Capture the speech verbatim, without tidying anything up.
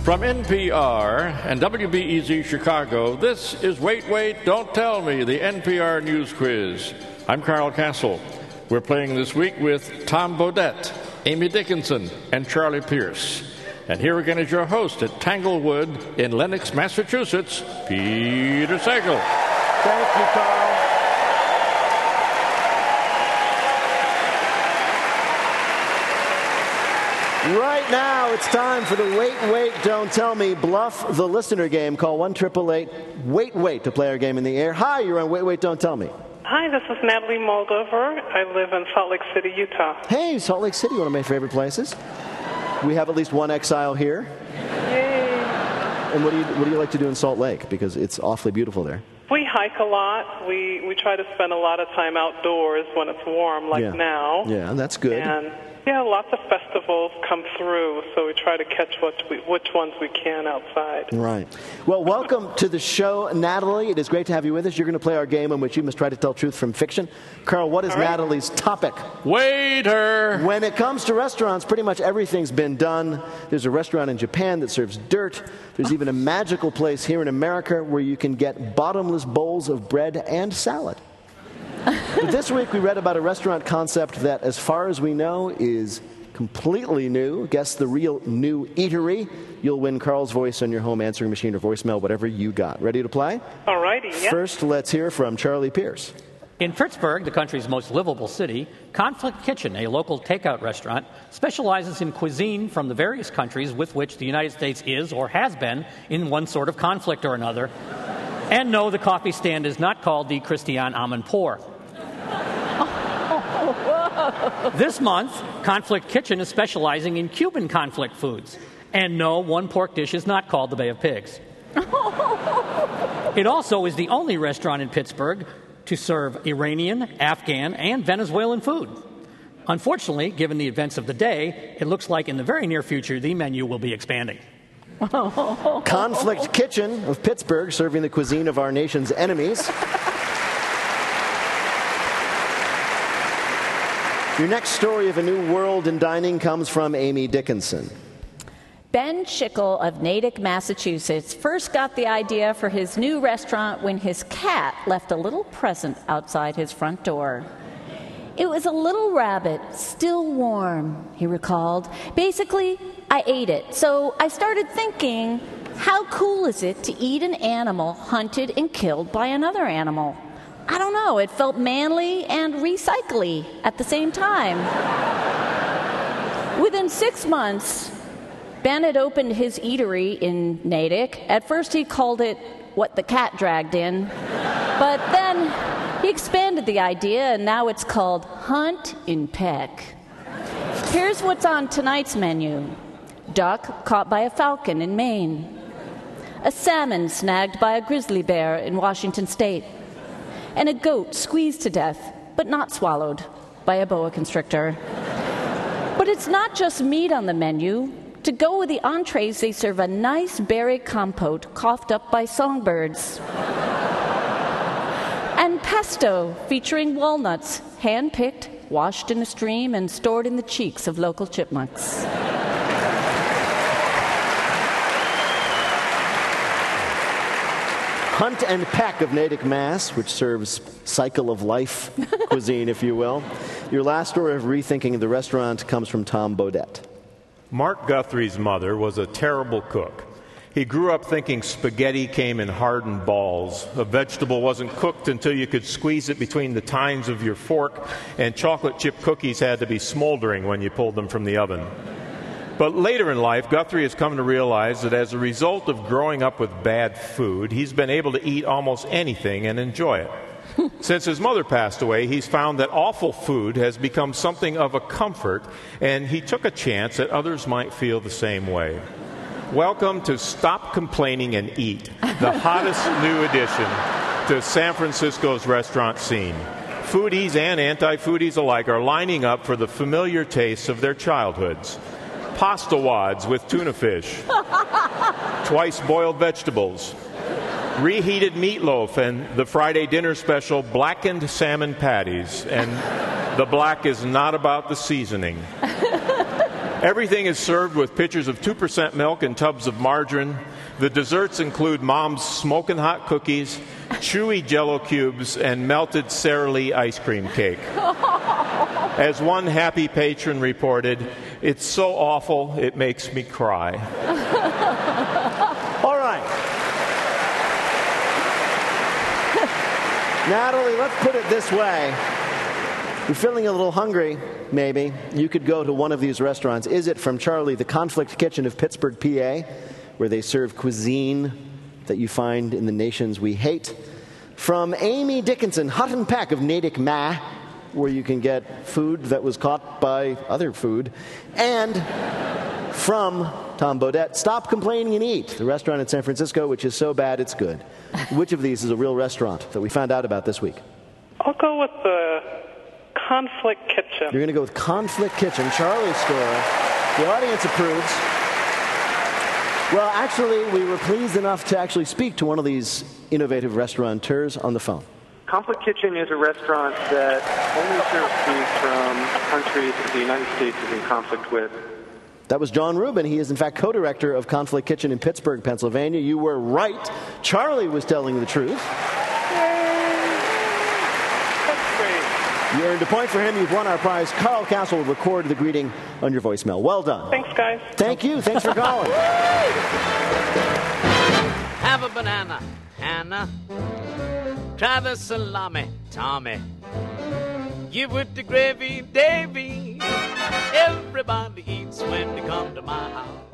From N P R and W B E Z Chicago, this is Wait, Wait, Don't Tell Me, the N P R News Quiz. I'm Carl Castle. We're playing this week with Tom Bodett, Amy Dickinson, and Charlie Pierce. And here again is your host at Tanglewood in Lenox, Massachusetts, Peter Sagal. Thank you, Carl. Right now, it's time for the Wait, Wait, Don't Tell Me Bluff the Listener game. Call one eight eight eight, wait, wait to play our game in the air. Hi, you're on Wait, Wait, Don't Tell Me. Hi, this is Natalie Moldover. I live in Salt Lake City, Utah. Hey, Salt Lake City, one of my favorite places. We have at least one exile here. Yay. And what do you what do you like to do in Salt Lake? Because it's awfully beautiful there. We hike a lot. We we try to spend a lot of time outdoors when it's warm, like yeah. now. Yeah, that's good. And yeah, lots of festivals come through, so we try to catch what we, which ones we can outside. Right. Well, welcome to the show, Natalie. It is great to have you with us. You're going to play our game in which you must try to tell truth from fiction. Carl, what is right. Natalie's topic? Waiter! When it comes to restaurants, pretty much everything's been done. There's a restaurant in Japan that serves dirt. There's even a magical place here in America where you can get bottomless bowls of bread and salad. But this week we read about a restaurant concept that, as far as we know, is completely new. Guess the real new eatery. You'll win Carl's voice on your home answering machine or voicemail, whatever you got. Ready to play? All righty, yeah. First, let's hear from Charlie Pierce. In Pittsburgh, the country's most livable city, Conflict Kitchen, a local takeout restaurant, specializes in cuisine from the various countries with which the United States is or has been in one sort of conflict or another. And no, the coffee stand is not called the Christian Amanpour. This month, Conflict Kitchen is specializing in Cuban conflict foods. And no, one pork dish is not called the Bay of Pigs. It also is the only restaurant in Pittsburgh to serve Iranian, Afghan, and Venezuelan food. Unfortunately, given the events of the day, it looks like in the very near future the menu will be expanding. Conflict Kitchen of Pittsburgh, serving the cuisine of our nation's enemies. Your next story of a new world in dining comes from Amy Dickinson. Ben Schickel of Natick, Massachusetts, first got the idea for his new restaurant when his cat left a little present outside his front door. It was a little rabbit, still warm, he recalled. Basically, I ate it. So I started thinking, how cool is it to eat an animal hunted and killed by another animal? I don't know, it felt manly and recycly at the same time. Within six months, Ben had opened his eatery in Natick. At first he called it What the Cat Dragged In, but then he expanded the idea and now it's called Hunt in Peck. Here's what's on tonight's menu. Duck caught by a falcon in Maine. A salmon snagged by a grizzly bear in Washington State. And a goat squeezed to death, but not swallowed, by a boa constrictor. But it's not just meat on the menu. To go with the entrees, they serve a nice berry compote coughed up by songbirds. And pesto featuring walnuts, hand-picked, washed in a stream, and stored in the cheeks of local chipmunks. Hunt and Peck of Natick, Mass., which serves cycle of life cuisine, if you will. Your last story of rethinking the restaurant comes from Tom Bodett. Mark Guthrie's mother was a terrible cook. He grew up thinking spaghetti came in hardened balls. A vegetable wasn't cooked until you could squeeze it between the tines of your fork, and chocolate chip cookies had to be smoldering when you pulled them from the oven. But later in life, Guthrie has come to realize that as a result of growing up with bad food, he's been able to eat almost anything and enjoy it. Since his mother passed away, he's found that awful food has become something of a comfort, and he took a chance that others might feel the same way. Welcome to Stop Complaining and Eat, the hottest new addition to San Francisco's restaurant scene. Foodies and anti-foodies alike are lining up for the familiar tastes of their childhoods. Pasta wads with tuna fish, twice boiled vegetables, reheated meatloaf, and the Friday dinner special blackened salmon patties. And the black is not about the seasoning. Everything is served with pitchers of two percent milk and tubs of margarine. The desserts include Mom's smoking hot cookies, chewy Jell-O cubes, and melted Sara Lee ice cream cake. As one happy patron reported, "It's so awful, it makes me cry." All right. Natalie, let's put it this way. You're feeling a little hungry, maybe. You could go to one of these restaurants. Is it from Charlie, the Conflict Kitchen of Pittsburgh, P A, where they serve cuisine that you find in the nations we hate? From Amy Dickinson, Hut and Peck of Natick, Ma, where you can get food that was caught by other food. And from Tom Bodett, Stop Complaining and Eat, the restaurant in San Francisco, which is so bad it's good. Which of these is a real restaurant that we found out about this week? I'll go with the Conflict Kitchen. You're going to go with Conflict Kitchen, Charlie's store. The audience approves. Well, actually, we were pleased enough to actually speak to one of these innovative restaurateurs on the phone. Conflict Kitchen is a restaurant that only serves food from countries that the United States is in conflict with. That was John Rubin. He is, in fact, co-director of Conflict Kitchen in Pittsburgh, Pennsylvania. You were right. Charlie was telling the truth. That's great. You earned a point for him. You've won our prize. Carl Castle will record the greeting on your voicemail. Well done. Thanks, guys. Thank you. Thanks for calling. Have a banana, Hannah. Try the salami, Tommy. Give it the gravy, Davy. Everybody eats when they come to my house.